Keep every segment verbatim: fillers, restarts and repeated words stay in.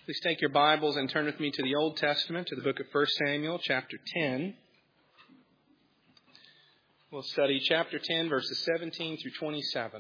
Please take your Bibles and turn with me to the Old Testament, to the book of First Samuel, chapter ten. We'll study chapter ten, verses seventeen through twenty-seven.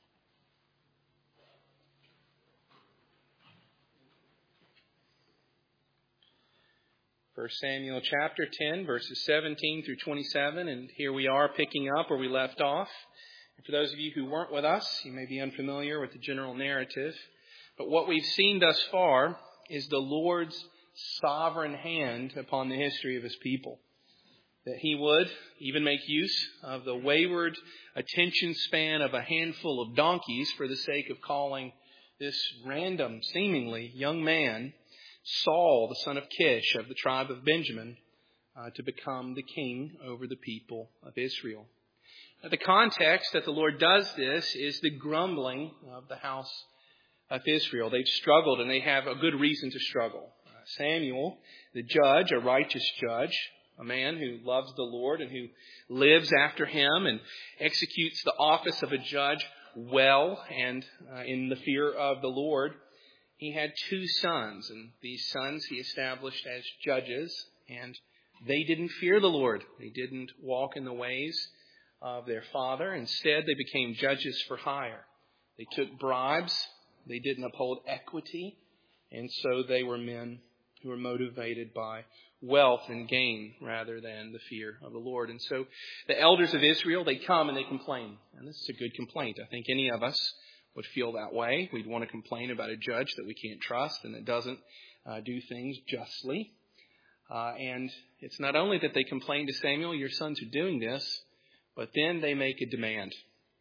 First Samuel chapter ten, verses seventeen through twenty-seven, and here we are picking up where we left off. And for those of you who weren't with us, you may be unfamiliar with the general narrative, but what we've seen thus far is the Lord's sovereign hand upon the history of His people. That He would even make use of the wayward attention span of a handful of donkeys for the sake of calling this random, seemingly young man, Saul, the son of Kish of the tribe of Benjamin, uh, to become the king over the people of Israel. Now, the context that the Lord does this is the grumbling of the house of Israel. They've struggled and they have a good reason to struggle. Uh, Samuel, the judge, a righteous judge, a man who loves the Lord and who lives after Him and executes the office of a judge well and uh, in the fear of the Lord. He had two sons, and these sons He established as judges, and they didn't fear the Lord. They didn't walk in the ways of their father. Instead, they became judges for hire. They took bribes. They didn't uphold equity, and so they were men who were motivated by wealth and gain rather than the fear of the Lord. And so the elders of Israel, they come and they complain. And this is a good complaint. I think any of us would feel that way. We'd want to complain about a judge that we can't trust and that doesn't uh, do things justly. Uh, and it's not only that they complain to Samuel, your sons are doing this, but then they make a demand.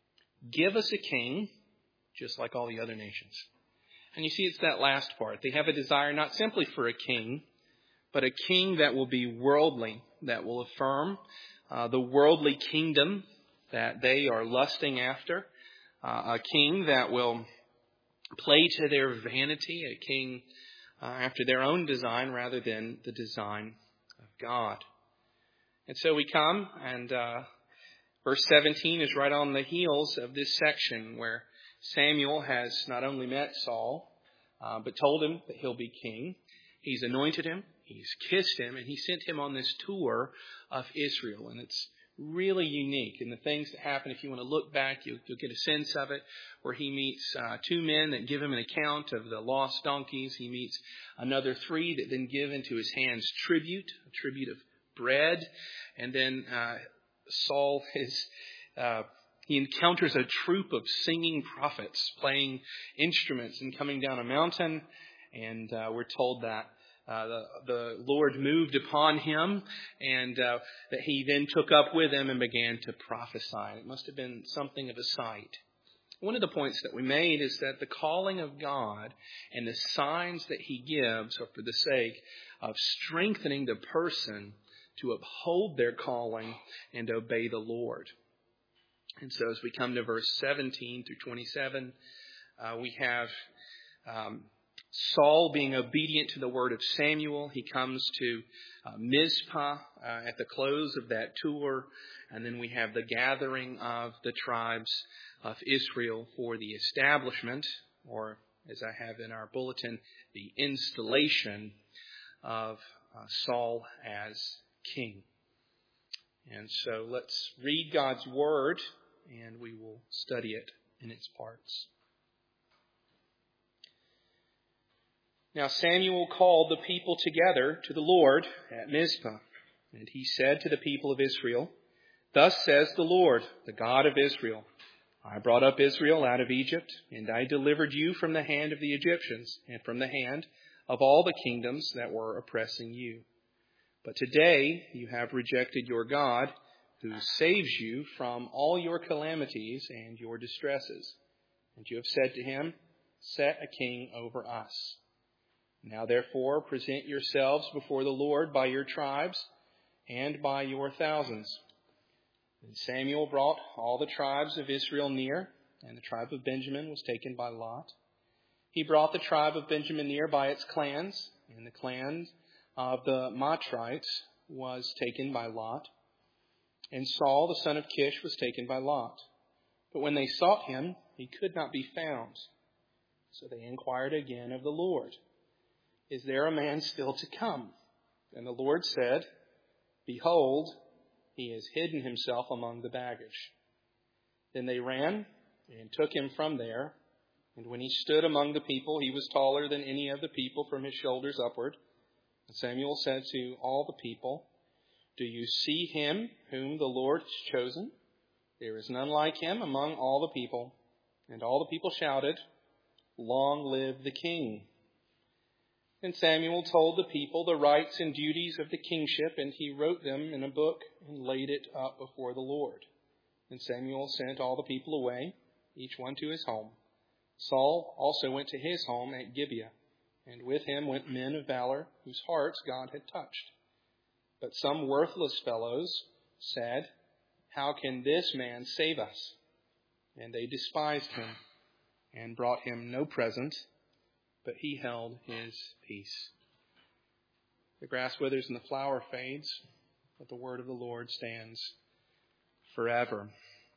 Give us a king just like all the other nations. And you see, it's that last part. They have a desire not simply for a king, but a king that will be worldly, that will affirm uh, the worldly kingdom that they are lusting after. Uh, a king that will play to their vanity, a king uh, after their own design rather than the design of God. And so we come, and uh, verse seventeen is right on the heels of this section where Samuel has not only met Saul, uh, but told him that he'll be king. He's anointed him, he's kissed him, and he sent him on this tour of Israel. And it's really unique. And the things that happen, if you want to look back, you'll, you'll get a sense of it, where he meets uh, two men that give him an account of the lost donkeys. He meets another three that then give into his hands tribute, a tribute of bread. And then uh, Saul is... Uh, He encounters a troop of singing prophets playing instruments and coming down a mountain. And uh, we're told that uh, the, the Lord moved upon him and uh, that he then took up with him and began to prophesy. It must have been something of a sight. One of the points that we made is that the calling of God and the signs that He gives are for the sake of strengthening the person to uphold their calling and obey the Lord. And so as we come to verse seventeen through twenty-seven, uh, we have um, Saul being obedient to the word of Samuel. He comes to uh, Mizpah uh, at the close of that tour. And then we have the gathering of the tribes of Israel for the establishment, or as I have in our bulletin, the installation of uh, Saul as king. And so let's read God's word, and we will study it in its parts. Now Samuel called the people together to the Lord at Mizpah, and he said to the people of Israel, "Thus says the Lord, the God of Israel, I brought up Israel out of Egypt, and I delivered you from the hand of the Egyptians and from the hand of all the kingdoms that were oppressing you. But today you have rejected your God, who saves you from all your calamities and your distresses. And you have said to him, set a king over us. Now therefore present yourselves before the Lord by your tribes and by your thousands." And Samuel brought all the tribes of Israel near, and the tribe of Benjamin was taken by lot. He brought the tribe of Benjamin near by its clans, and the clan of the Matrites was taken by lot. And Saul, the son of Kish, was taken by lot. But when they sought him, he could not be found. So they inquired again of the Lord. is there a man still to come? And the Lord said, Behold, he has hidden himself among the baggage. Then they ran and took him from there. And when he stood among the people, he was taller than any of the people from his shoulders upward. And Samuel said to all the people, Do you see him whom the Lord has chosen? There is none like him among all the people. And all the people shouted, Long live the king. And Samuel told the people the rights and duties of the kingship, and he wrote them in a book and laid it up before the Lord. And Samuel sent all the people away, each one to his home. Saul also went to his home at Gibeah, and with him went men of valor, whose hearts God had touched. But some worthless fellows said, How can this man save us? And they despised him, and brought him no present, but he held his peace. The grass withers and the flower fades, but the word of the Lord stands forever.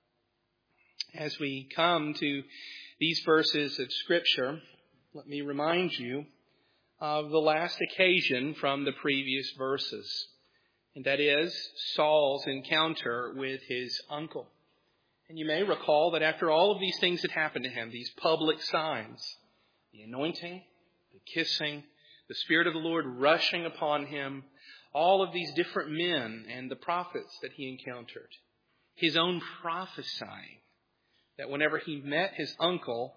As we come to these verses of Scripture, let me remind you of the last occasion from the previous verses, and that is Saul's encounter with his uncle. And you may recall that after all of these things had happened to him, these public signs, the anointing, the kissing, the Spirit of the Lord rushing upon him, all of these different men and the prophets that he encountered, his own prophesying, that whenever he met his uncle,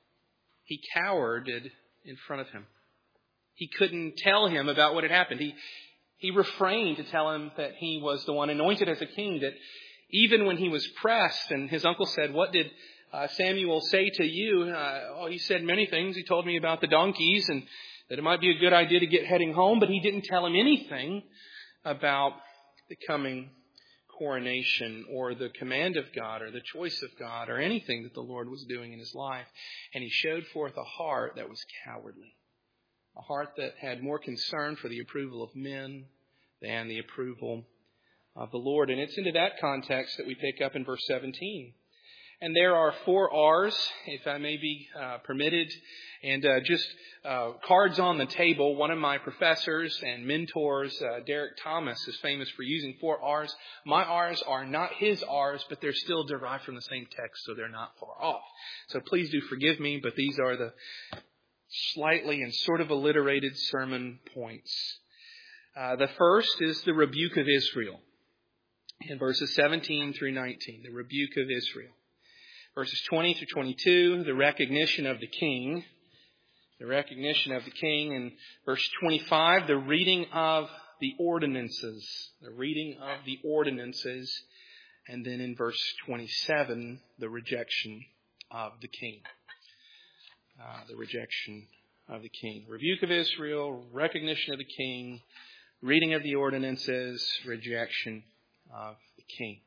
he cowered in front of him. He couldn't tell him about what had happened. He, he refrained to tell him that he was the one anointed as a king, that even when he was pressed and his uncle said, What did Uh, Samuel say to you? Uh, oh, he said many things. He told me about the donkeys and that it might be a good idea to get heading home, but he didn't tell him anything about the coming coronation or the command of God or the choice of God or anything that the Lord was doing in his life. And he showed forth a heart that was cowardly, a heart that had more concern for the approval of men than the approval of the Lord. And it's into that context that we pick up in verse seventeen. And there are four R's, if I may be uh, permitted, and uh, just uh, cards on the table. One of my professors and mentors, uh, Derek Thomas, is famous for using four R's. My R's are not his R's, but they're still derived from the same text, so they're not far off. So please do forgive me, but these are the slightly and sort of alliterated sermon points. Uh, the first is the rebuke of Israel in verses seventeen through nineteen, the rebuke of Israel. Verses twenty through twenty-two, the recognition of the king. The recognition of the king. And verse twenty-five, the reading of the ordinances. The reading of the ordinances. And then in verse twenty-seven, the rejection of the king. Uh, the rejection of the king. Rebuke of Israel, recognition of the king, reading of the ordinances, rejection of the king.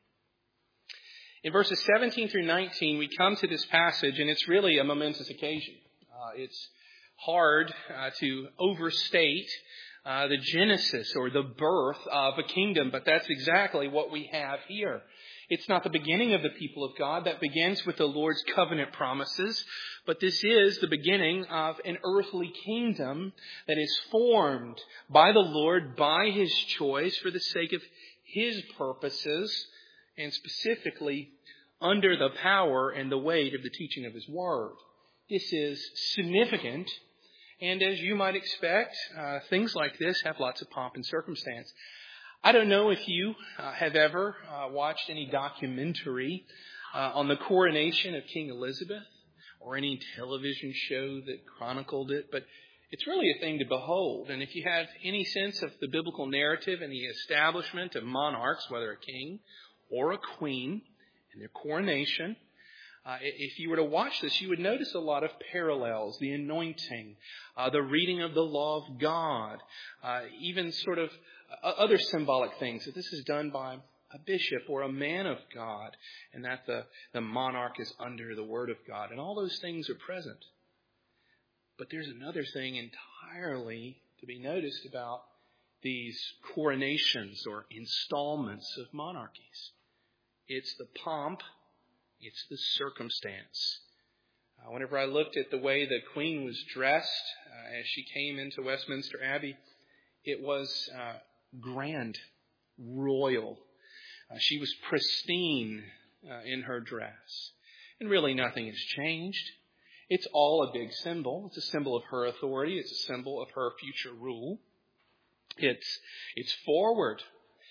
In verses seventeen through nineteen, we come to this passage, and it's really a momentous occasion. Uh, it's hard uh, to overstate uh, the genesis or the birth of a kingdom, but that's exactly what we have here. It's not the beginning of the people of God. That begins with the Lord's covenant promises, but this is the beginning of an earthly kingdom that is formed by the Lord, by His choice, for the sake of His purposes, and specifically under the power and the weight of the teaching of His Word. This is significant, and as you might expect, uh, things like this have lots of pomp and circumstance. I don't know if you uh, have ever uh, watched any documentary uh, on the coronation of King Elizabeth, or any television show that chronicled it, but it's really a thing to behold. And if you have any sense of the biblical narrative and the establishment of monarchs, whether a king or a queen, and their coronation, uh, if you were to watch this, you would notice a lot of parallels. The anointing, uh, the reading of the law of God, uh, even sort of other symbolic things, that this is done by a bishop or a man of God, and that the, the monarch is under the word of God. And all those things are present. But there's another thing entirely to be noticed about these coronations or installments of monarchies. It's the pomp, it's the circumstance. Uh, whenever I looked at the way the Queen was dressed as she came into Westminster Abbey, it was uh, grand, royal. Uh, she was pristine uh, in her dress. And really nothing has changed. It's all a big symbol. It's a symbol of her authority. It's a symbol of her future rule. It's, it's forward.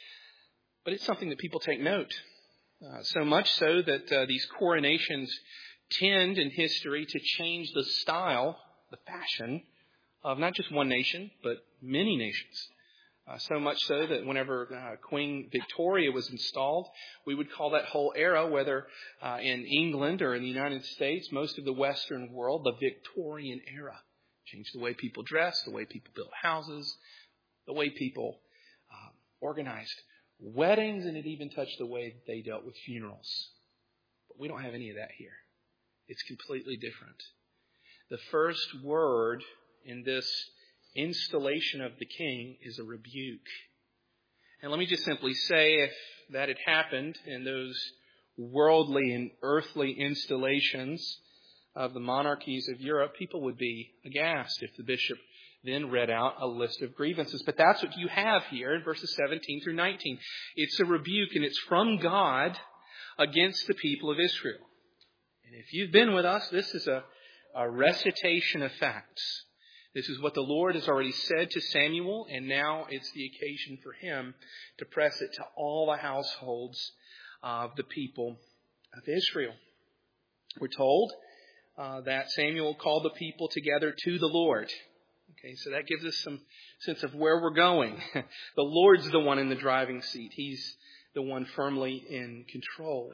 But it's something that people take note. Uh, so much so that uh, these coronations tend in history to change the style, the fashion of not just one nation, but many nations. Uh, so much so that whenever uh, Queen Victoria was installed, we would call that whole era, whether uh, in England or in the United States, most of the Western world, the Victorian era. Changed the way people dressed, the way people built houses, the way people uh, organized weddings, and it even touched the way they dealt with funerals. But we don't have any of that here. It's completely different. The first word in this installation of the king is a rebuke. And let me just simply say, if that had happened in those worldly and earthly installations of the monarchies of Europe, people would be aghast if the bishop then read out a list of grievances. But that's what you have here in verses seventeen through nineteen. It's a rebuke, and it's from God against the people of Israel. And if you've been with us, this is a, a recitation of facts. This is what the Lord has already said to Samuel, and now it's the occasion for him to press it to all the households of the people of Israel. We're told uh, that Samuel called the people together to the Lord. Okay, so that gives us some sense of where we're going. The Lord's the one in the driving seat. He's the one firmly in control.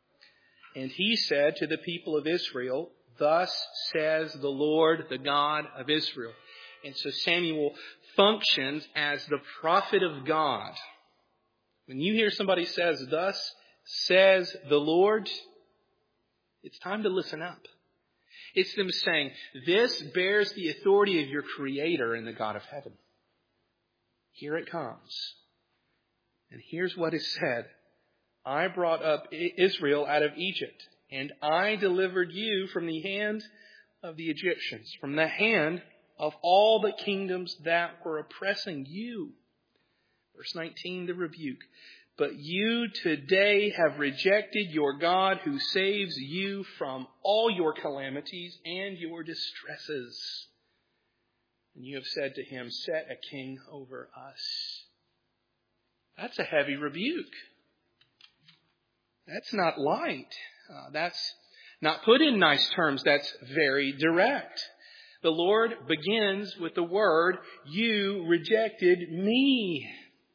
And he said to the people of Israel, "Thus says the Lord, the God of Israel." And so Samuel functions as the prophet of God. When you hear somebody says, "Thus says the Lord," it's time to listen up. It's them saying, this bears the authority of your Creator and the God of heaven. Here it comes. And here's what is said. "I brought up Israel out of Egypt, and I delivered you from the hand of the Egyptians, from the hand of all the kingdoms that were oppressing you." Verse nineteen, the rebuke. "But you today have rejected your God who saves you from all your calamities and your distresses. And you have said to him, 'Set a king over us.'" That's a heavy rebuke. That's not light. Uh, that's not put in nice terms. That's very direct. The Lord begins with the word, "You rejected me.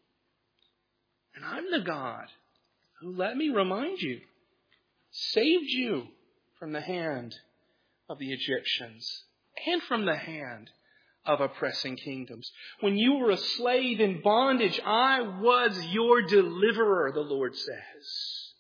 And I'm the God who, let me remind you, saved you from the hand of the Egyptians and from the hand of oppressing kingdoms. When you were a slave in bondage, I was your deliverer," the Lord says.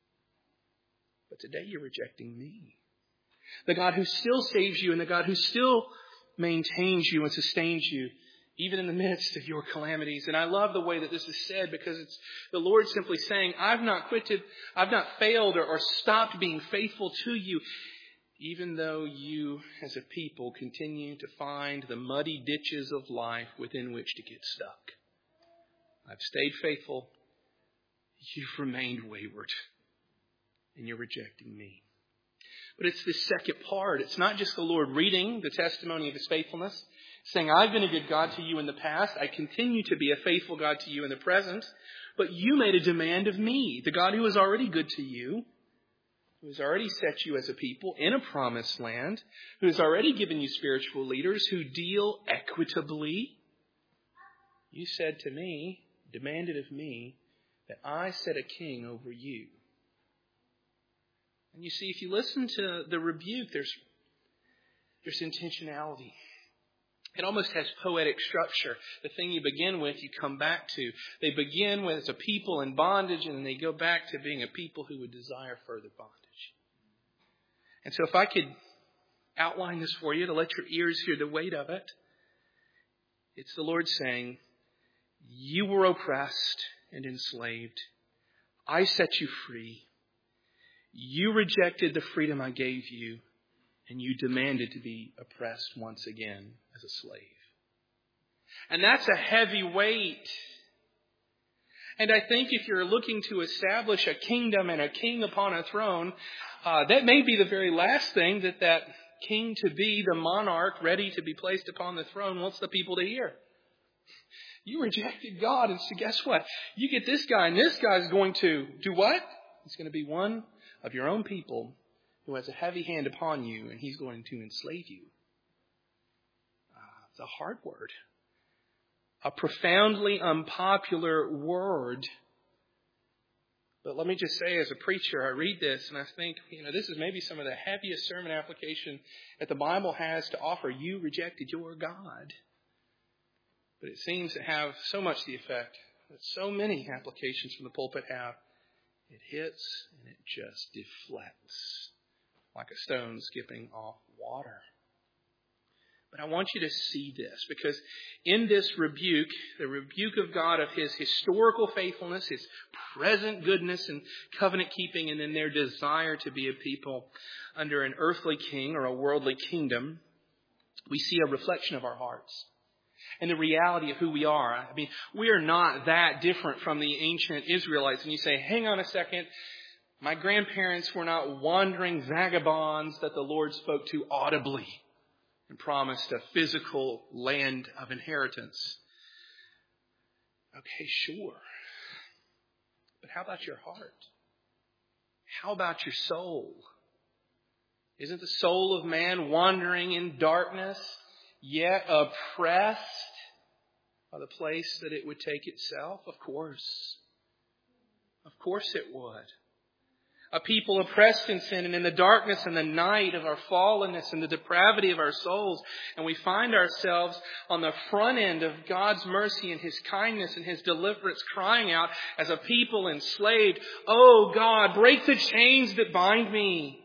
But today you're rejecting me, the God who still saves you and the God who still maintains you and sustains you, even in the midst of your calamities. And I love the way that this is said, because it's the Lord simply saying, I've not quitted, I've not failed or, or stopped being faithful to you, even though you as a people continue to find the muddy ditches of life within which to get stuck. I've stayed faithful. You've remained wayward, and you're rejecting me. But it's this second part. It's not just the Lord reading the testimony of his faithfulness, saying, I've been a good God to you in the past. I continue to be a faithful God to you in the present. But you made a demand of me, the God who is already good to you, who has already set you as a people in a promised land, who has already given you spiritual leaders who deal equitably. You said to me, demanded of me, that I set a king over you. And you see, if you listen to the rebuke, there's, there's intentionality. It almost has poetic structure. The thing you begin with, you come back to. They begin with as a people in bondage, and then they go back to being a people who would desire further bondage. And so if I could outline this for you to let your ears hear the weight of it, it's the Lord saying, you were oppressed and enslaved. I set you free. You rejected the freedom I gave you, and you demanded to be oppressed once again. as a slave. And that's a heavy weight. And I think if you're looking to establish a kingdom and a king upon a throne, uh, that may be the very last thing that that king to be, the monarch ready to be placed upon the throne, wants the people to hear. You rejected God, and so guess what? You get this guy, and this guy's going to do what? He's going to be one of your own people who has a heavy hand upon you, and he's going to enslave you. Uh, it's a hard word. A profoundly unpopular word. But let me just say, as a preacher, I read this and I think, you know, this is maybe some of the heaviest sermon application that the Bible has to offer. You rejected your God. But it seems to have so much the effect that so many applications from the pulpit have. It hits and it just deflects like a stone skipping off water. But I want you to see this, because in this rebuke, the rebuke of God of His historical faithfulness, His present goodness and covenant keeping, and then their desire to be a people under an earthly king or a worldly kingdom, we see a reflection of our hearts and the reality of who we are. I mean, we are not that different from the ancient Israelites. And you say, hang on a second, my grandparents were not wandering vagabonds that the Lord spoke to audibly and promised a physical land of inheritance. Okay, sure. But how about your heart? How about your soul? Isn't the soul of man wandering in darkness, yet oppressed by the place that it would take itself? Of course. Of course it would. A people oppressed in sin and in the darkness and the night of our fallenness and the depravity of our souls. And we find ourselves on the front end of God's mercy and His kindness and His deliverance, crying out as a people enslaved, "Oh God, break the chains that bind me."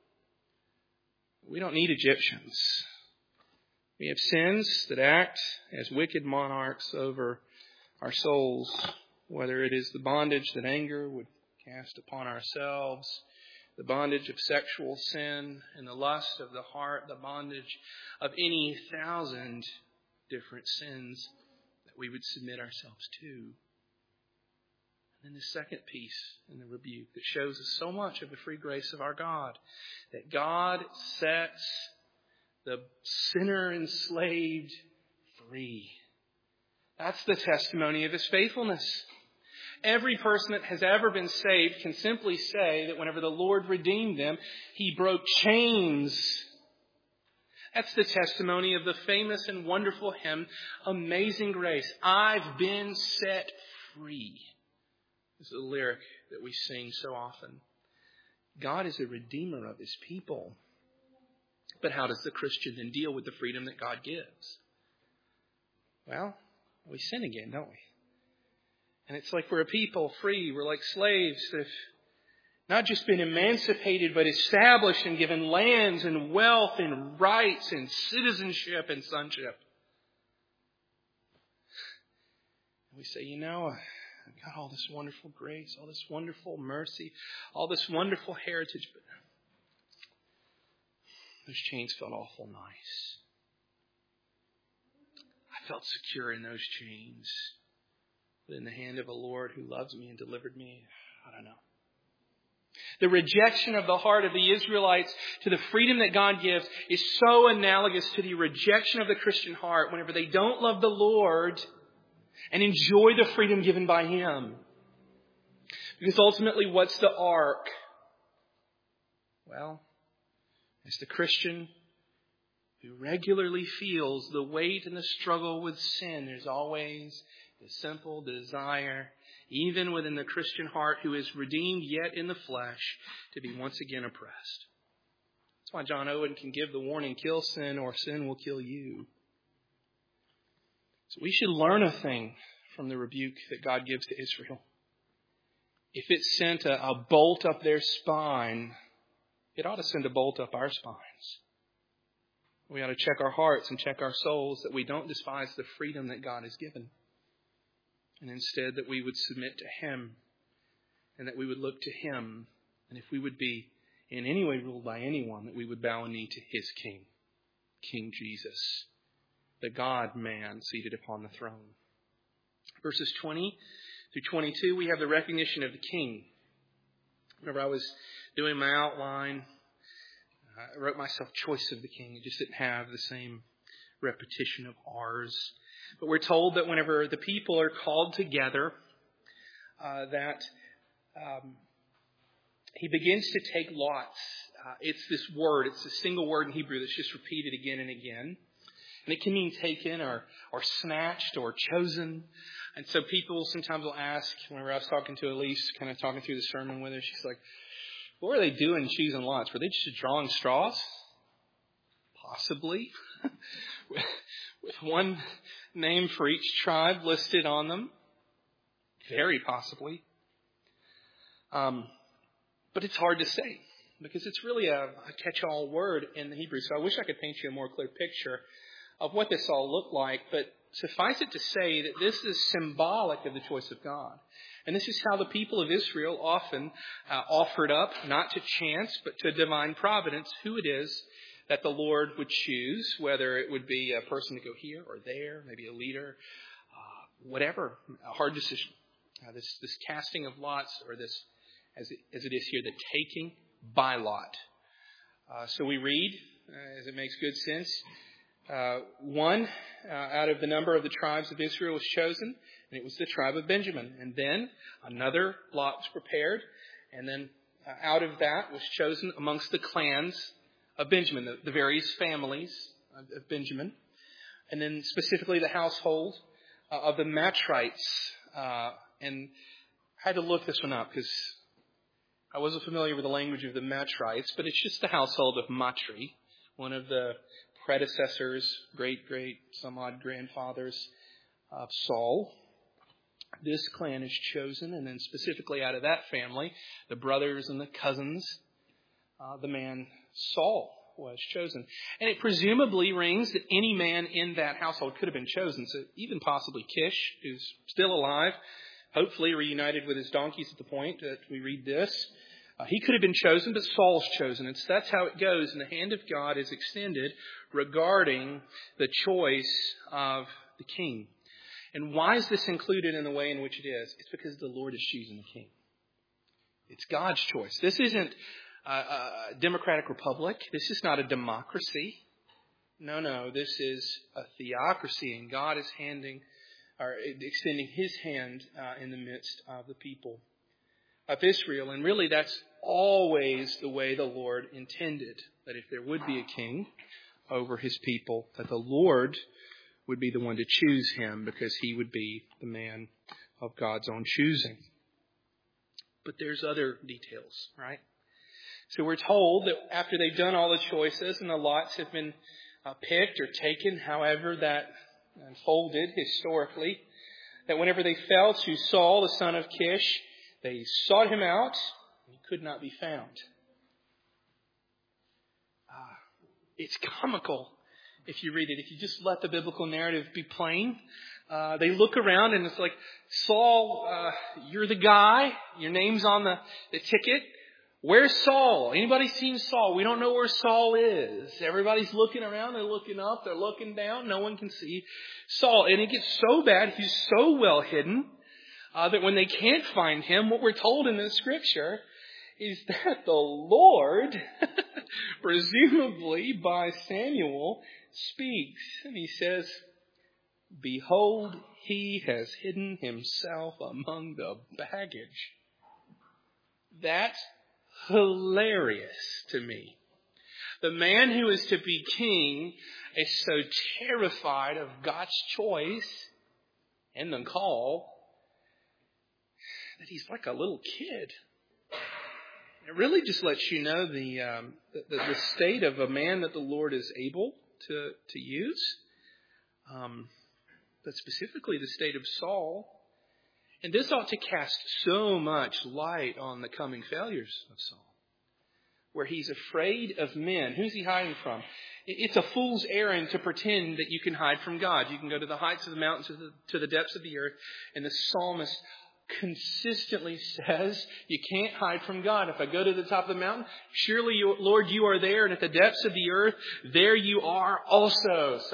We don't need Egyptians. We have sins that act as wicked monarchs over our souls, whether it is the bondage that anger would cast upon ourselves, the bondage of sexual sin and the lust of the heart, the bondage of any thousand different sins that we would submit ourselves to. And then the second piece in the rebuke that shows us so much of the free grace of our God, that God sets the sinner enslaved free. That's the testimony of His faithfulness. Every person that has ever been saved can simply say that whenever the Lord redeemed them, He broke chains. That's the testimony of the famous and wonderful hymn, Amazing Grace. I've been set free. This is a lyric that we sing so often. God is a redeemer of His people. But how does the Christian then deal with the freedom that God gives? Well, we sin again, don't we? And it's like we're a people free. We're like slaves that have not just been emancipated, but established and given lands and wealth and rights and citizenship and sonship. And we say, you know, I've got all this wonderful grace, all this wonderful mercy, all this wonderful heritage, but those chains felt awful nice. I felt secure in those chains. But in the hand of a Lord who loves me and delivered me, I don't know. The rejection of the heart of the Israelites to the freedom that God gives is so analogous to the rejection of the Christian heart whenever they don't love the Lord and enjoy the freedom given by Him. Because ultimately, what's the arc? Well, it's the Christian who regularly feels the weight and the struggle with sin. There's always the simple desire, even within the Christian heart who is redeemed yet in the flesh, to be once again oppressed. That's why John Owen can give the warning, kill sin or sin will kill you. So we should learn a thing from the rebuke that God gives to Israel. If it sent a, a bolt up their spine, it ought to send a bolt up our spines. We ought to check our hearts and check our souls that we don't despise the freedom that God has given. And instead that we would submit to Him and that we would look to Him. And if we would be in any way ruled by anyone, that we would bow a knee to His King, King Jesus. the God-man seated upon the throne. Verses twenty through twenty-two, we have the recognition of the king. Whenever I was doing my outline, I wrote myself choice of the king. It just didn't have the same repetition of R's. But we're told that whenever the people are called together, uh, that um, he begins to take lots. Uh, it's this word, it's a single word in Hebrew that's just repeated again and again. And it can mean taken or, or snatched or chosen. And so people sometimes will ask, whenever I was talking to Elise, kind of talking through the sermon with her, she's like, what were they doing choosing lots? Were they just drawing straws? Possibly. with, with one name for each tribe listed on them. Very possibly. Um, but it's hard to say because it's really a, a catch-all word in the Hebrew. So I wish I could paint you a more clear picture of what this all looked like. But suffice it to say that this is symbolic of the choice of God. And this is how the people of Israel often uh, offered up, not to chance, but to divine providence, who it is that the Lord would choose, whether it would be a person to go here or there, maybe a leader, uh, whatever, a hard decision. Uh, this, this casting of lots, or this, as it, as it is here, the taking by lot. Uh, so we read, uh, as it makes good sense, uh, one uh, out of the number of the tribes of Israel was chosen, and it was the tribe of Benjamin. And then another lot was prepared, and then uh, out of that was chosen amongst the clans of Benjamin, the, the various families of, of Benjamin, and then specifically the household uh, of the Matrites. Uh, and I had to look this one up because I wasn't familiar with the language of the Matrites, but it's just the household of Matri, one of the predecessors, great, great, some odd grandfathers of Saul. This clan is chosen, and then specifically out of that family, the brothers and the cousins, uh, the man Saul was chosen. And it presumably rings that any man in that household could have been chosen. So even possibly Kish, who's still alive, hopefully reunited with his donkeys at the point that we read this. Uh, he could have been chosen, but Saul's chosen. And so that's how it goes. And the hand of God is extended regarding the choice of the king. And why is this included in the way in which it is? It's because the Lord is choosing the king. It's God's choice. This isn't a democratic republic. This is not a democracy. No, no. This is a theocracy, and God is handing or extending His hand uh, in the midst of the people of Israel. And really, that's always the way the Lord intended, that if there would be a king over His people, that the Lord would be the one to choose him because he would be the man of God's own choosing. But there's other details, right? So we're told that after they've done all the choices and the lots have been uh, picked or taken, however that unfolded historically, that whenever they fell to Saul, the son of Kish, they sought him out and he could not be found. Uh, it's comical if you read it. If you just let the biblical narrative be plain, uh, they look around and it's like, Saul, uh, you're the guy. Your name's on the, the ticket. Where's Saul? Anybody seen Saul? We don't know where Saul is. Everybody's looking around. They're looking up. They're looking down. No one can see Saul. And it gets so bad. He's so well hidden uh, that when they can't find him, what we're told in the scripture is that the Lord, presumably by Samuel, speaks. And he says, behold, he has hidden himself among the baggage. That's hilarious to me. The man who is to be king is so terrified of God's choice and the call that he's like a little kid. It really just lets you know the, um, the, the state of a man that the Lord is able to, to use. Um, but specifically the state of Saul. And this ought to cast so much light on the coming failures of Saul, where he's afraid of men. Who's he hiding from? It's a fool's errand to pretend that you can hide from God. You can go to the heights of the mountains, to the, to the depths of the earth, and the psalmist consistently says, you can't hide from God. If I go to the top of the mountain, surely, you, Lord, you are there, and at the depths of the earth, there you are also. So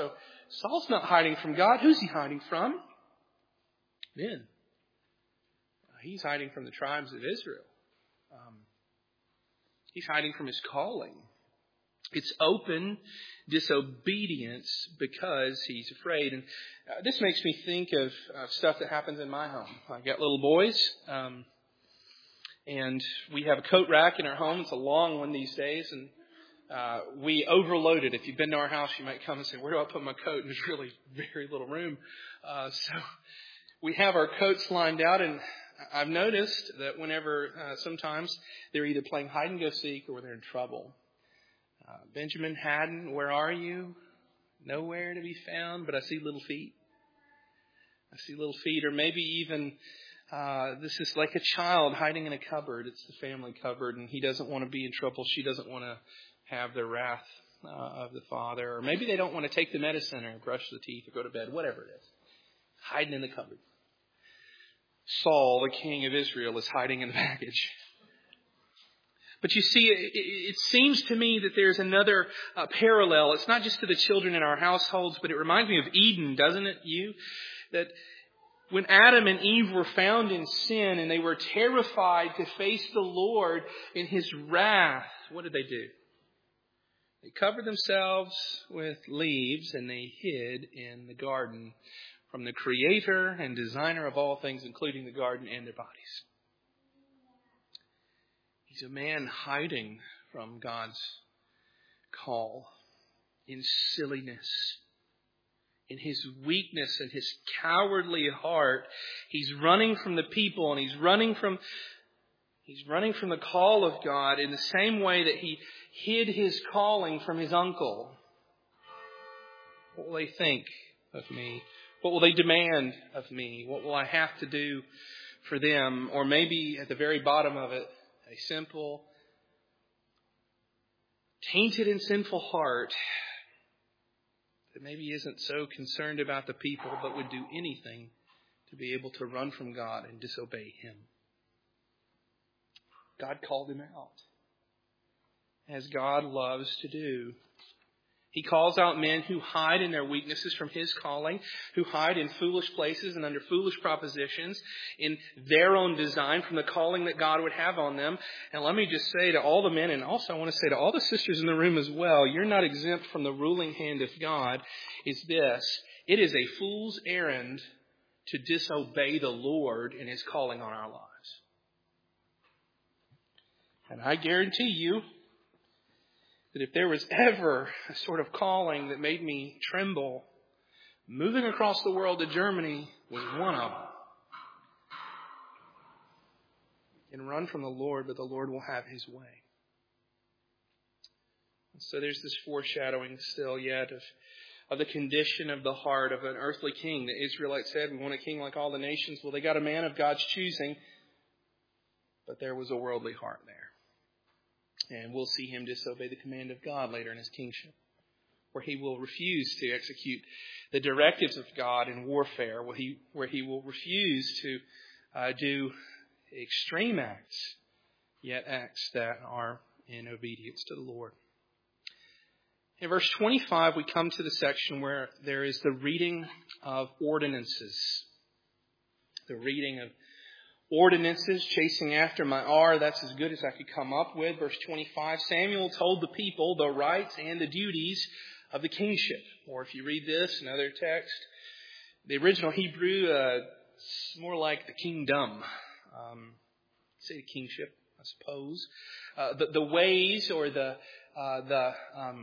Saul's not hiding from God. Who's he hiding from? Men. He's hiding from the tribes of Israel. Um, he's hiding from his calling. It's open disobedience because he's afraid. And uh, this makes me think of uh, stuff that happens in my home. I've got little boys, um, and we have a coat rack in our home. It's a long one these days, and uh, we overload it. If you've been to our house, you might come and say, where do I put my coat? And there's really very little room. Uh, so we have our coats lined out, and I've noticed that whenever uh, sometimes they're either playing hide and go seek or they're in trouble. Uh, Benjamin Haddon, where are you? Nowhere to be found, but I see little feet. I see little feet, or maybe even uh, this is like a child hiding in a cupboard. It's the family cupboard, and he doesn't want to be in trouble. She doesn't want to have the wrath uh, of the father, or maybe they don't want to take the medicine or brush the teeth or go to bed, whatever it is. Hiding in the cupboard. Saul, the king of Israel, is hiding in the baggage. But you see, it, it seems to me that there's another uh, parallel. It's not just to the children in our households, but it reminds me of Eden, doesn't it, you? That when Adam and Eve were found in sin and they were terrified to face the Lord in His wrath, what did they do? They covered themselves with leaves and they hid in the garden from the Creator and Designer of all things, including the garden and their bodies. He's a man hiding from God's call in silliness, in his weakness and his cowardly heart. He's running from the people, and he's running from he's running from the call of God in the same way that he hid his calling from his uncle. What will they think of me? What will they demand of me? What will I have to do for them? Or maybe at the very bottom of it, a simple, tainted and sinful heart that maybe isn't so concerned about the people, but would do anything to be able to run from God and disobey Him. God called him out, as God loves to do. He calls out men who hide in their weaknesses from His calling, who hide in foolish places and under foolish propositions in their own design from the calling that God would have on them. And let me just say to all the men, and also I want to say to all the sisters in the room as well, you're not exempt from the ruling hand of God, is this: it is a fool's errand to disobey the Lord in His calling on our lives. And I guarantee you that if there was ever a sort of calling that made me tremble, moving across the world to Germany was one of them. And run from the Lord, but the Lord will have His way. And so there's this foreshadowing still yet of, of the condition of the heart of an earthly king. The Israelites said, we want a king like all the nations. Well, they got a man of God's choosing, but there was a worldly heart there. And we'll see him disobey the command of God later in his kingship, where he will refuse to execute the directives of God in warfare, where he, where he will refuse to uh, do extreme acts, yet acts that are in obedience to the Lord. In verse twenty-five, we come to the section where there is the reading of ordinances. The reading of ordinances, chasing after my R, that's as good as I could come up with. Verse twenty-five, Samuel told the people the rights and the duties of the kingship. Or if you read this, another text, the original Hebrew, uh, it's more like the kingdom. Um, say the kingship, I suppose. Uh, the, the ways or the, uh, the um,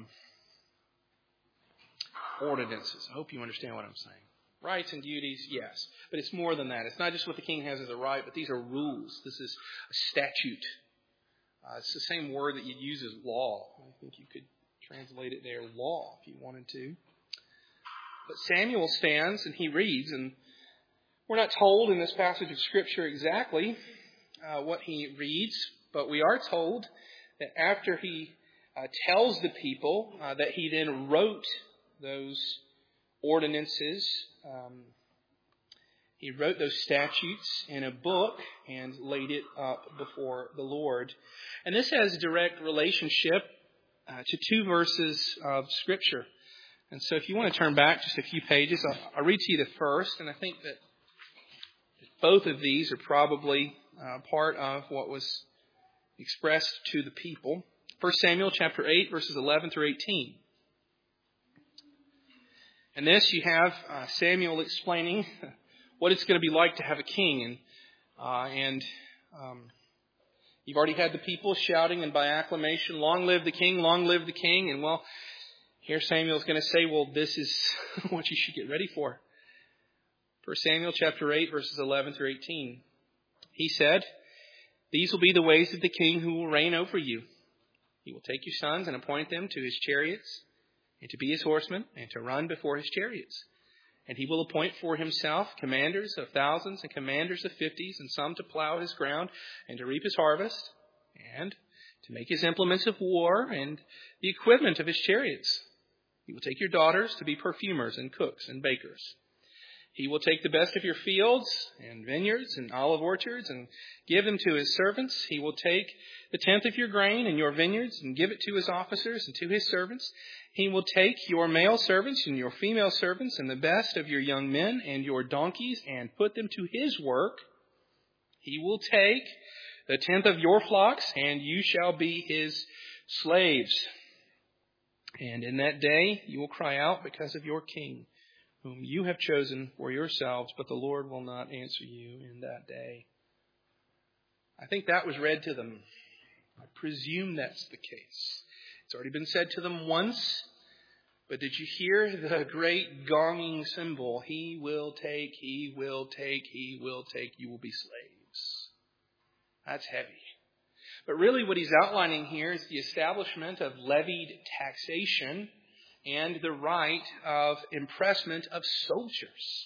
ordinances. I hope you understand what I'm saying. Rights and duties, yes. But it's more than that. It's not just what the king has as a right, but these are rules. This is a statute. Uh, it's the same word that you'd use as law. I think you could translate it there, law, if you wanted to. But Samuel stands and he reads, and we're not told in this passage of Scripture exactly uh, what he reads, but we are told that after he uh, tells the people uh, that he then wrote those ordinances. Um, he wrote those statutes in a book and laid it up before the Lord. And this has direct relationship uh, to two verses of Scripture. And so if you want to turn back just a few pages, I'll, I'll read to you the first. And I think that both of these are probably uh, part of what was expressed to the people. First Samuel chapter eight, verses eleven through eighteen. In this you have uh, Samuel explaining what it's going to be like to have a king. And, uh, and um, you've already had the people shouting and by acclamation, "Long live the king, long live the king." And well, here Samuel's going to say, well, this is what you should get ready for. First Samuel chapter eight, verses eleven through eighteen. He said, "These will be the ways of the king who will reign over you. He will take your sons and appoint them to his chariots, and to be his horsemen, and to run before his chariots. And he will appoint for himself commanders of thousands and commanders of fifties, and some to plow his ground and to reap his harvest, and to make his implements of war and the equipment of his chariots. He will take your daughters to be perfumers and cooks and bakers. He will take the best of your fields and vineyards and olive orchards and give them to his servants. He will take the tenth of your grain in your vineyards and give it to his officers and to his servants. He will take your male servants and your female servants and the best of your young men and your donkeys and put them to his work. He will take the tenth of your flocks, and you shall be his slaves. And in that day you will cry out because of your king, whom you have chosen for yourselves, but the Lord will not answer you in that day." I think that was read to them. I presume that's the case. It's already been said to them once, but did you hear the great gonging symbol? He will take, he will take, he will take, you will be slaves. That's heavy. But really what he's outlining here is the establishment of levied taxation and the right of impressment of soldiers.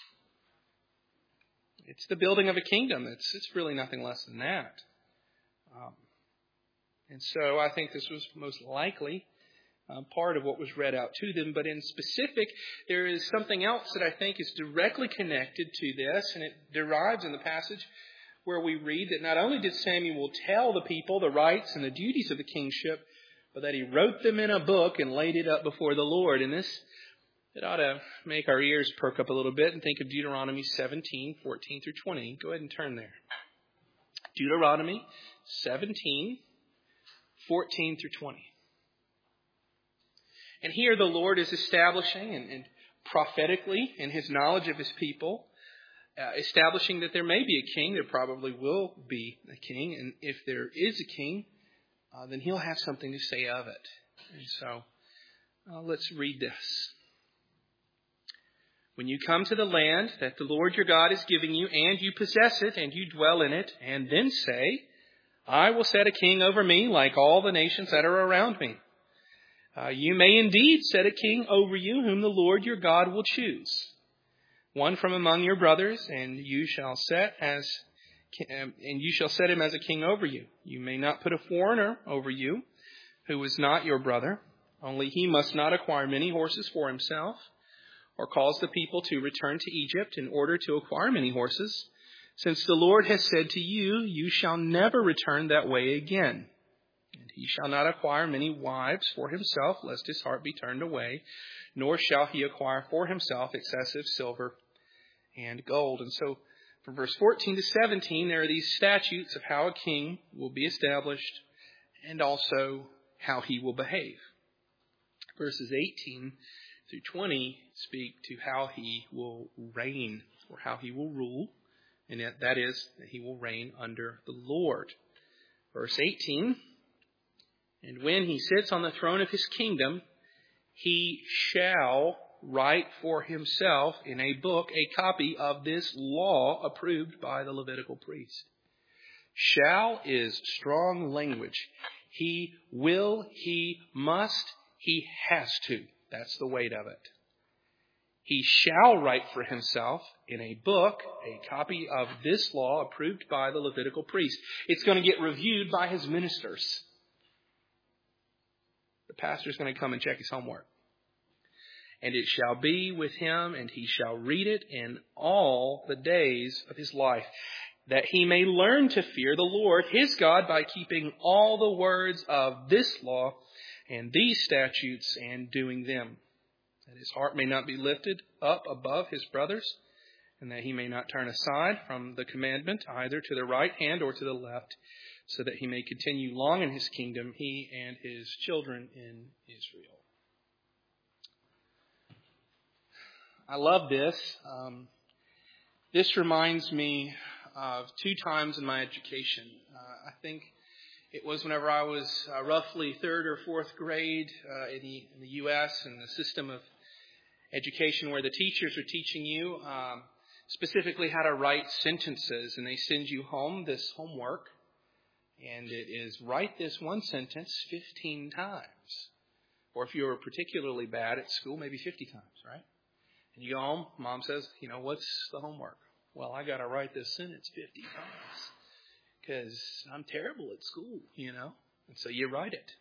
It's the building of a kingdom. It's, it's really nothing less than that. Um, and so I think this was most likely uh, part of what was read out to them. But in specific, there is something else that I think is directly connected to this, and it derives in the passage where we read that not only did Samuel tell the people the rights and the duties of the kingship, but that he wrote them in a book and laid it up before the Lord. And this, it ought to make our ears perk up a little bit and think of Deuteronomy seventeen, fourteen through twenty. Go ahead and turn there. Deuteronomy seventeen, fourteen through twenty. And here the Lord is establishing and, and prophetically in his knowledge of his people, uh, establishing that there may be a king. There probably will be a king. And if there is a king, Uh, then he'll have something to say of it. And so, uh, let's read this. "When you come to the land that the Lord your God is giving you, and you possess it, and you dwell in it, and then say, 'I will set a king over me like all the nations that are around me.' Uh, you may indeed set a king over you whom the Lord your God will choose, one from among your brothers, and you shall set as And you shall set him as a king over you. You may not put a foreigner over you who is not your brother. Only he must not acquire many horses for himself, or cause the people to return to Egypt in order to acquire many horses, since the Lord has said to you, you shall never return that way again. And he shall not acquire many wives for himself, lest his heart be turned away, nor shall he acquire for himself excessive silver and gold." And so, from verse fourteen to seventeen, there are these statutes of how a king will be established and also how he will behave. Verses eighteen through twenty speak to how he will reign, or how he will rule, and that is that he will reign under the Lord. Verse eighteen, "And when he sits on the throne of his kingdom, he shall write for himself in a book a copy of this law approved by the Levitical priest." Shall is strong language. He will, he must, he has to. That's the weight of it. He shall write for himself in a book a copy of this law approved by the Levitical priest. It's going to get reviewed by his ministers. The pastor's going to come and check his homework. "And it shall be with him, and he shall read it in all the days of his life, that he may learn to fear the Lord his God by keeping all the words of this law and these statutes and doing them. that his heart may not be lifted up above his brothers, and that he may not turn aside from the commandment either to the right hand or to the left, so that he may continue long in his kingdom, he and his children in Israel. I love this. Um, this reminds me of two times in my education. Uh, I think it was whenever I was uh, roughly third or fourth grade uh, in, the, in the U S and the system of education where the teachers are teaching you um, specifically how to write sentences, and they send you home this homework, and it is write this one sentence fifteen times. Or if you were particularly bad at school, maybe fifty times, right? And you go home, Mom says, you know, what's the homework? Well, I got to write this sentence fifty times because I'm terrible at school, you know. And so you write it.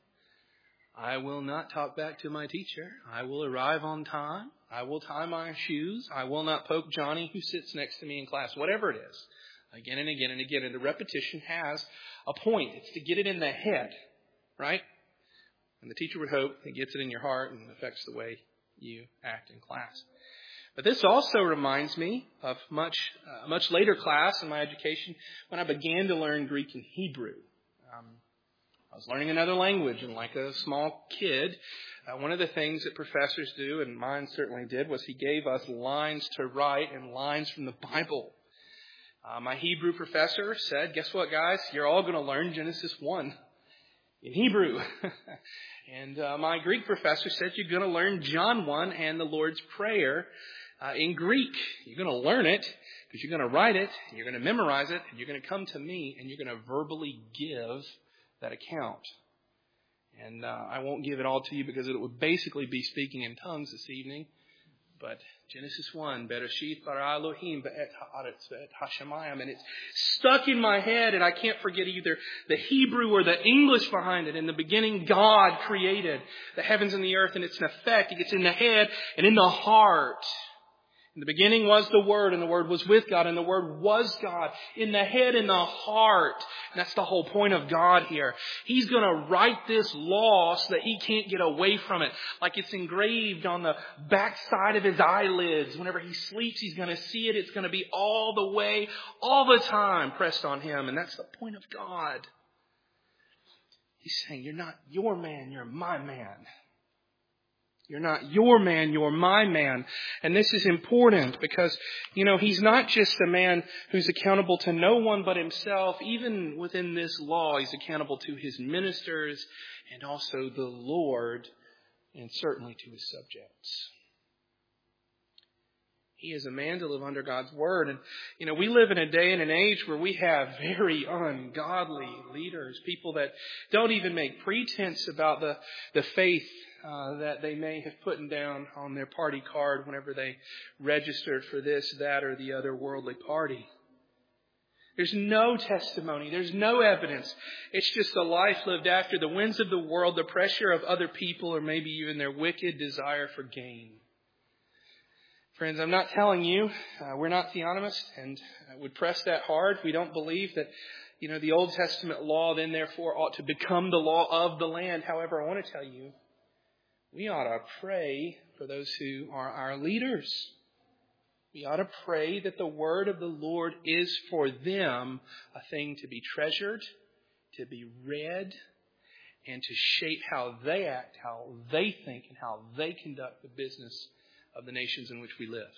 I will not talk back to my teacher. I will arrive on time. I will tie my shoes. I will not poke Johnny who sits next to me in class. Whatever it is. Again and again and again. And the repetition has a point. It's to get it in the head, right? And the teacher would hope it gets it in your heart and affects the way you act in class. But this also reminds me of much uh, much later class in my education when I began to learn Greek and Hebrew. Um, I was learning another language, and like a small kid, uh, one of the things that professors do, and mine certainly did, was he gave us lines to write and lines from the Bible. Uh, my Hebrew professor said, guess what, guys? You're all going to learn Genesis one in Hebrew. and uh, my Greek professor said, you're going to learn John one and the Lord's Prayer uh, in Greek. You're going to learn it because you're going to write it, and you're going to memorize it, and you're going to come to me, and you're going to verbally give that account. And uh, I won't give it all to you because it would basically be speaking in tongues this evening. But Genesis one, Bereshit bara Elohim be'et ha'aretz ve'et hashamayim. And it's stuck in my head, and I can't forget either the Hebrew or the English behind it. In the beginning, God created the heavens and the earth, and it's an effect. It gets in the head and in the heart. In the beginning was the Word, and the Word was with God, and the Word was God. In the head and the heart. And that's the whole point of God here. He's going to write this law so that He can't get away from it. Like it's engraved on the backside of His eyelids. Whenever He sleeps, He's going to see it. It's going to be all the way, all the time pressed on Him. And that's the point of God. He's saying, you're not your man, you're my man. You're not your man, you're my man. And this is important because, you know, He's not just a man who's accountable to no one but Himself. Even within this law, He's accountable to His ministers and also the Lord and certainly to His subjects. He is a man to live under God's Word. And, you know, we live in a day and an age where we have very ungodly leaders, people that don't even make pretense about the, the faith Uh, that they may have put down on their party card whenever they registered for this, that, or the other worldly party. There's no testimony. There's no evidence. It's just a life lived after the winds of the world, the pressure of other people, or maybe even their wicked desire for gain. Friends, I'm not telling you, uh, we're not theonomists, and I would press that hard. We don't believe that, you know, the Old Testament law then therefore ought to become the law of the land. However, I want to tell you, we ought to pray for those who are our leaders. We ought to pray that the word of the Lord is for them a thing to be treasured, to be read, and to shape how they act, how they think, and how they conduct the business of the nations in which we live.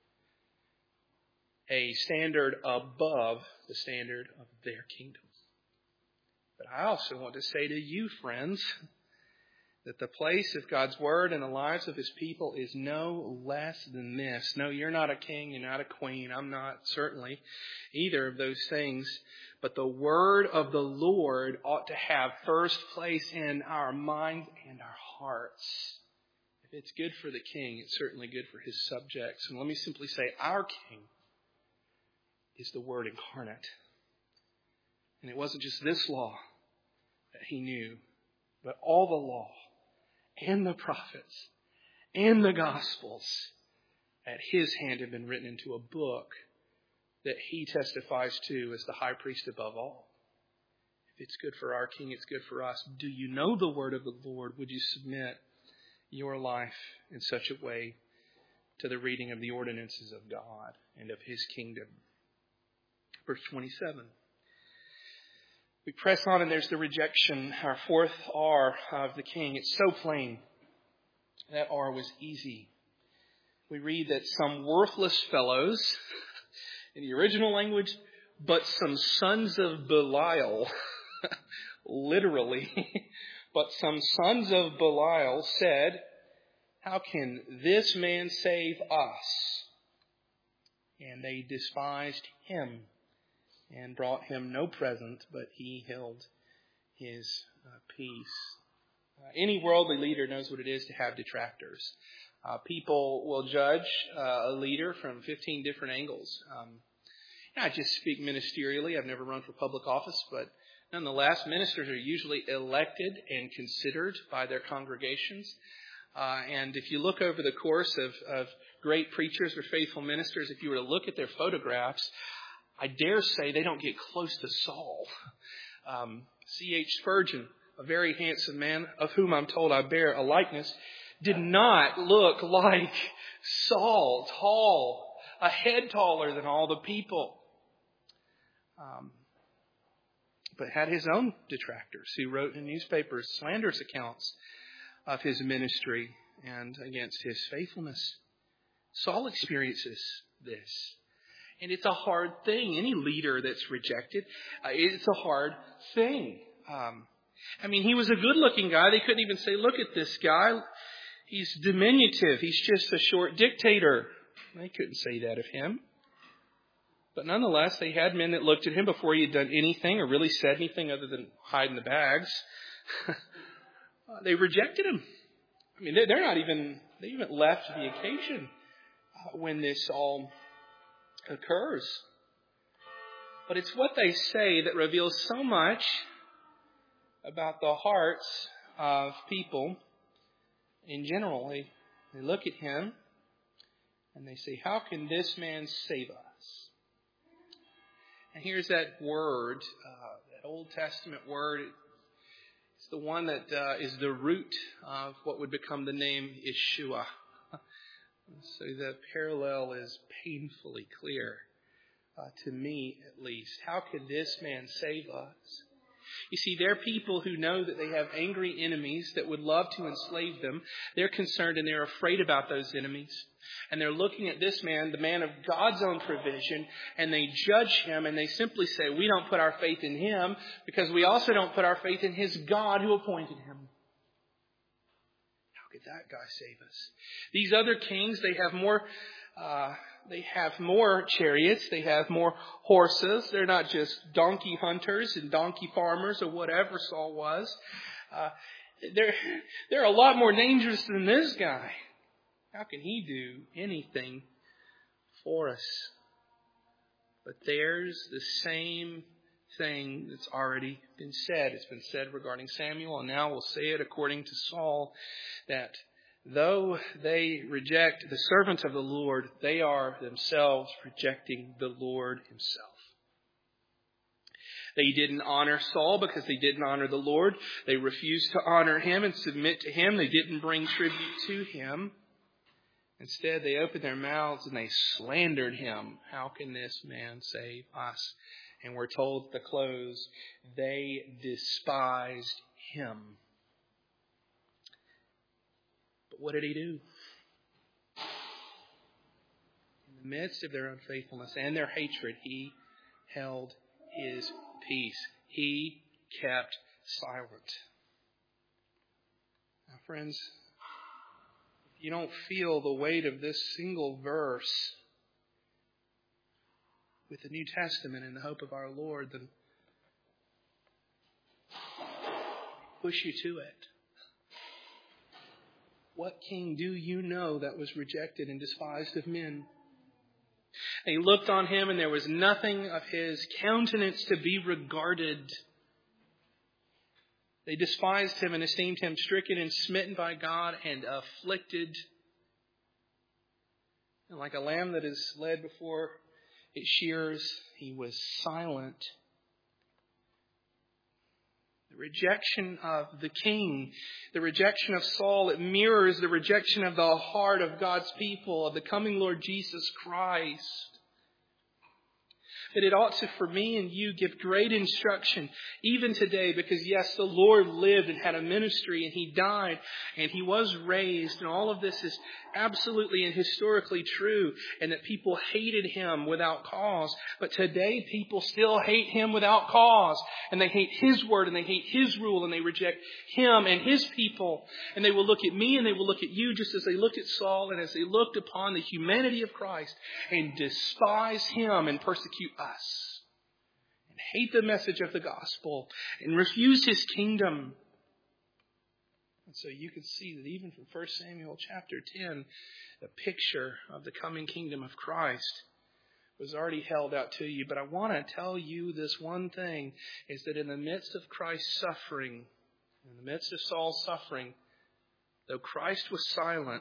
A standard above the standard of their kingdoms. But I also want to say to you, friends, that the place of God's Word in the lives of His people is no less than this. No, you're not a king, you're not a queen. I'm not certainly either of those things. But the Word of the Lord ought to have first place in our minds and our hearts. If it's good for the king, it's certainly good for his subjects. And let me simply say, our king is the Word incarnate. And it wasn't just this law that He knew, but all the law and the prophets and the Gospels at His hand have been written into a book that He testifies to as the high priest above all. If it's good for our King, it's good for us. Do you know the word of the Lord? Would you submit your life in such a way to the reading of the ordinances of God and of His kingdom. Verse twenty-seven. We press on and there's the rejection, our fourth R of the king. It's so plain. That R was easy. We read that some worthless fellows, in the original language, but some sons of Belial, literally, but some sons of Belial said, how can this man save us? And they despised him and brought him no present, but he held his uh, peace. Uh, any worldly leader knows what it is to have detractors. Uh, people will judge uh, a leader from fifteen different angles. Um, I just speak ministerially. I've never run for public office, but nonetheless, ministers are usually elected and considered by their congregations. Uh, and if you look over the course of, of great preachers or faithful ministers, if you were to look at their photographs, I dare say they don't get close to Saul. Um, C H Spurgeon, a very handsome man, of whom I'm told I bear a likeness, did not look like Saul, tall, a head taller than all the people. Um, but had his own detractors who wrote in newspapers slanderous accounts of his ministry and against his faithfulness. Saul experiences this. And it's a hard thing. Any leader that's rejected, uh, it's a hard thing. Um, I mean, he was a good-looking guy. They couldn't even say, look at this guy. He's diminutive. He's just a short dictator. They couldn't say that of him. But nonetheless, they had men that looked at him before he had done anything or really said anything other than hide in the bags. They rejected him. I mean, they're not even, they even left the occasion uh, when this all occurs. But it's what they say that reveals so much about the hearts of people in general. They, they look at him and they say, how can this man save us? And here's that word, uh, that Old Testament word. It's the one that uh, is the root of what would become the name Yeshua. So the parallel is painfully clear, uh, to me at least. How can this man save us? You see, they're people who know that they have angry enemies that would love to enslave them. They're concerned and they're afraid about those enemies. And they're looking at this man, the man of God's own provision, and they judge him and they simply say, we don't put our faith in him because we also don't put our faith in his God who appointed him. How could that guy save us? These other kings, they have more... Uh, They have more chariots. They have more horses. They're not just donkey hunters and donkey farmers or whatever Saul was. Uh, they're, they're a lot more dangerous than this guy. How can he do anything for us? But there's the same thing that's already been said. It's been said regarding Samuel, and now we'll say it according to Saul, that though they reject the servant of the Lord, they are themselves rejecting the Lord himself. They didn't honor Saul because they didn't honor the Lord. They refused to honor him and submit to him. They didn't bring tribute to him. Instead, they opened their mouths and they slandered him. How can this man save us? And we're told at the close, they despised him. What did he do? In the midst of their unfaithfulness and their hatred, he held his peace. He kept silent. Now, friends, if you don't feel the weight of this single verse with the New Testament and the hope of our Lord, then push you to it. What king do you know that was rejected and despised of men? They looked on him and there was nothing of his countenance to be regarded. They despised him and esteemed him stricken and smitten by God and afflicted. And like a lamb that is led before its shearers, he was silent. The rejection of the king, the rejection of Saul, it mirrors the rejection of the heart of God's people, of the coming Lord Jesus Christ. But it ought to, for me and you, give great instruction even today, because yes, the Lord lived and had a ministry, and He died and He was raised, and all of this is absolutely and historically true, and that people hated Him without cause. But today people still hate Him without cause, and they hate His word, and they hate His rule, and they reject Him and His people. And they will look at me and they will look at you just as they looked at Saul and as they looked upon the humanity of Christ, and despise Him and persecute us, and hate the message of the gospel, and refuse His kingdom. And so you can see that even from First Samuel chapter ten, the picture of the coming kingdom of Christ was already held out to you. But I want to tell you this one thing, is that in the midst of Christ's suffering, in the midst of Saul's suffering, though Christ was silent,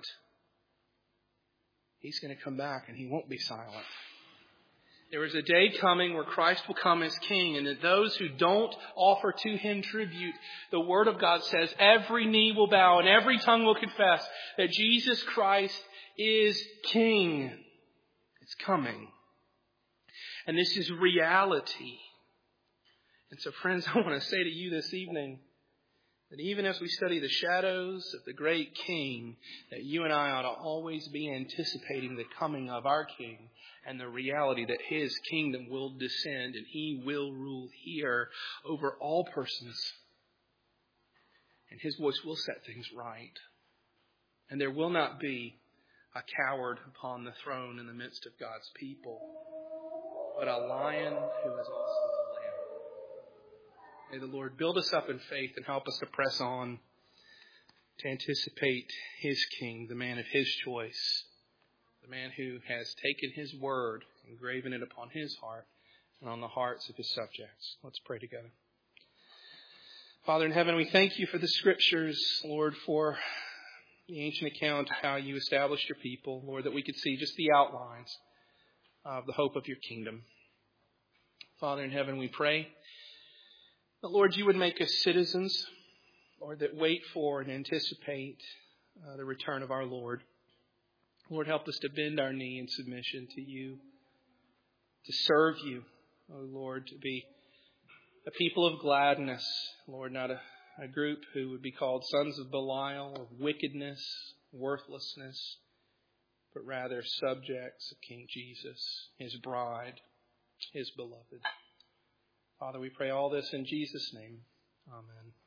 He's going to come back and He won't be silent. There is a day coming where Christ will come as King, and that those who don't offer to Him tribute, the Word of God says every knee will bow and every tongue will confess that Jesus Christ is King. It's coming. And this is reality. And so, friends, I want to say to you this evening that even as we study the shadows of the great King, that you and I ought to always be anticipating the coming of our King, and the reality that His kingdom will descend and He will rule here over all persons. And His voice will set things right. And there will not be a coward upon the throne in the midst of God's people, but a lion who is also the lamb. May the Lord build us up in faith and help us to press on to anticipate His King, the man of His choice, the man who has taken His word and graven it upon His heart and on the hearts of His subjects. Let's pray together. Father in heaven, we thank You for the Scriptures, Lord, for the ancient account of how You established Your people, Lord, that we could see just the outlines of the hope of Your kingdom. Father in heaven, we pray that, Lord, You would make us citizens, Lord, that wait for and anticipate uh, the return of our Lord. Lord, help us to bend our knee in submission to You, to serve You, oh Lord, to be a people of gladness, Lord, not a, a group who would be called sons of Belial, of wickedness, worthlessness, but rather subjects of King Jesus, His bride, His beloved. Father, we pray all this in Jesus' name. Amen.